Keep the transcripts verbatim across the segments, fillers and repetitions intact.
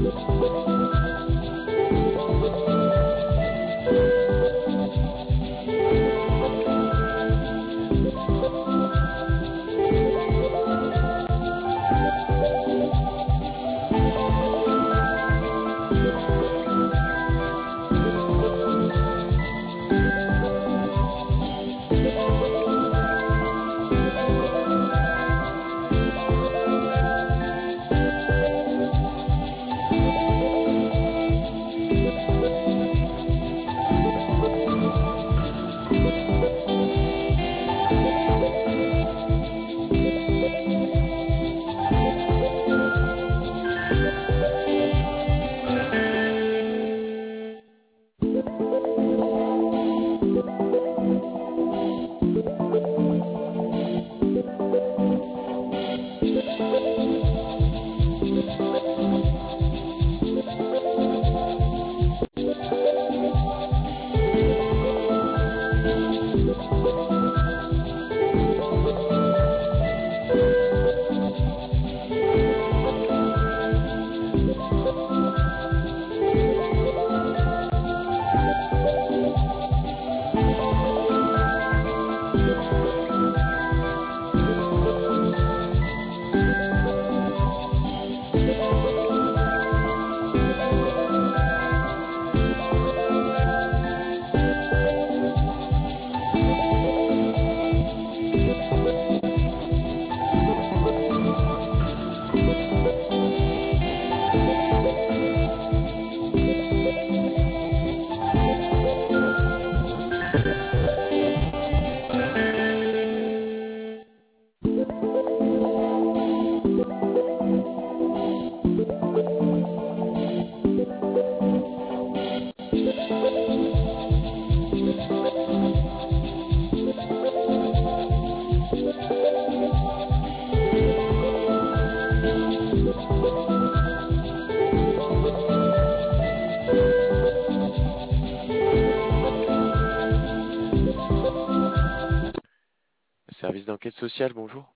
Service d'enquête sociale, bonjour.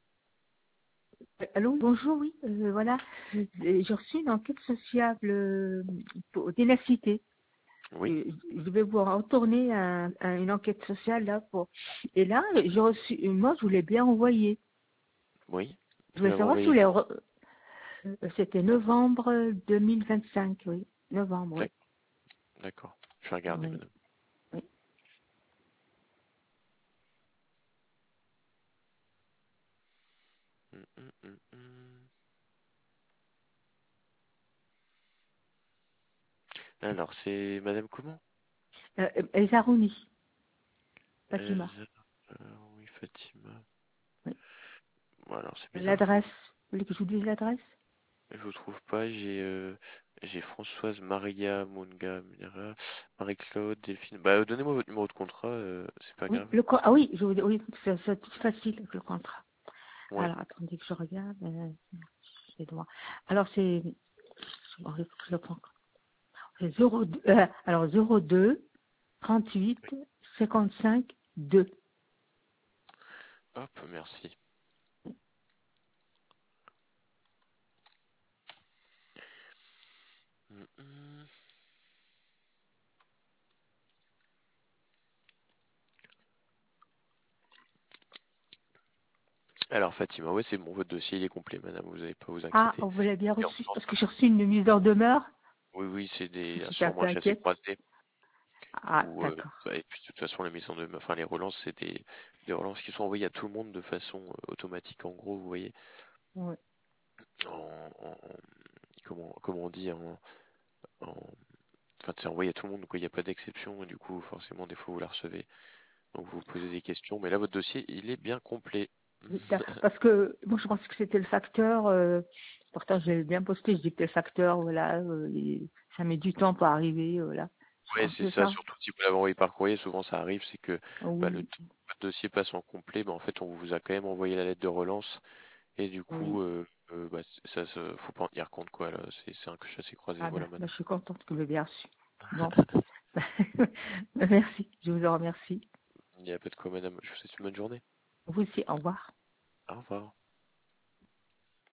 Allô, bonjour, oui, euh, voilà. Euh, J'ai reçu une enquête sociale euh, pour ténacité. Oui, Euh, Je vais vous retourner un- un- une enquête sociale là pour. Et là, j'ai reçu. Moi, je voulais bien envoyer. oui. Je Vous voulais l'avez savoir si vous envoyé voulez. quand? re- euh, C'était novembre deux mille vingt-cinq, oui. Novembre, oui. D'ac- D'accord. Je vais regarder, Oui, madame. oui. Hum, hum, hum, hum. Alors, c'est madame comment? Euh, El Zarouni, Fatima. Elsa. euh, oui, Fatima. Oui. Bon, alors, c'est bizarre, je vous, L'adresse. Vous voulez que je vous dise l'adresse? je vous trouve pas. J'ai euh, j'ai Françoise Maria Munga Mira, Marie-Claude, Delphine. Bah, euh, donnez-moi votre numéro de contrat, euh, c'est pas Oui, grave. le co- ah oui, je vous dis, oui, c'est c'est tout facile le contrat. Ouais. Alors, attendez que je regarde. Euh, c'est droit. Alors, c'est. Bon, il faut que je le prends. C'est zéro deux, euh, alors zéro deux trente-huit cinquante-cinq deux. Hop, merci. Hum, hum. Alors, Fatima, ouais, c'est bon, votre dossier, il est complet, madame, vous n'avez pas à vous Ah, inquiéter. vous l'avez bien Et en reçu France, parce que j'ai reçu une mise en demeure. oui, oui, c'est Je des suis un sûrement peu un chassé inquiète. croisé. Ah, Ou euh, d'accord. bah, et puis de toute façon la mise en demeure, enfin les relances, c'est des, des relances qui sont envoyées à tout le monde de façon euh, automatique. En gros, vous voyez, Ouais. en, en- comment comment on dit en, en- enfin c'est envoyé à tout le monde, donc il n'y a pas d'exception. Et du coup, forcément, des fois vous la recevez, donc vous vous posez des questions. Mais là, votre dossier, il est bien complet. Oui, d'accord. Parce que moi, je pensais que c'était le facteur. Euh, pourtant, j'ai bien posté. Je dis que c'était le facteur. Voilà. Euh, et ça met du temps pour arriver. Voilà. Je Ouais, pense c'est que c'est ça. ça. Surtout si vous l'avez envoyé par courrier, souvent ça arrive, c'est que Ah bah, le oui. votre dossier passe en complet, bah, en fait, on vous a quand même envoyé la lettre de relance. Et du coup, Oui. euh, euh, bah, ça, ça, faut pas en tenir compte, quoi. Là, c'est c'est un chassé croisé, Ah ben, voilà, ben, madame. je suis contente que vous l'ayez bien reçu. Bon. Ben, merci. Je vous en remercie. Il n'y a pas de quoi, madame. Je vous souhaite une bonne journée. Vous aussi. Au revoir. Au revoir.